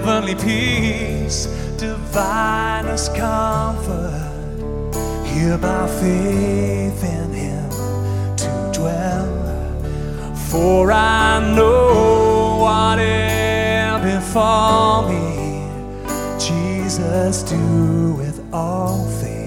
heavenly peace, divinest comfort, here by faith in him to dwell. For I know whatever befall me, Jesus doeth all things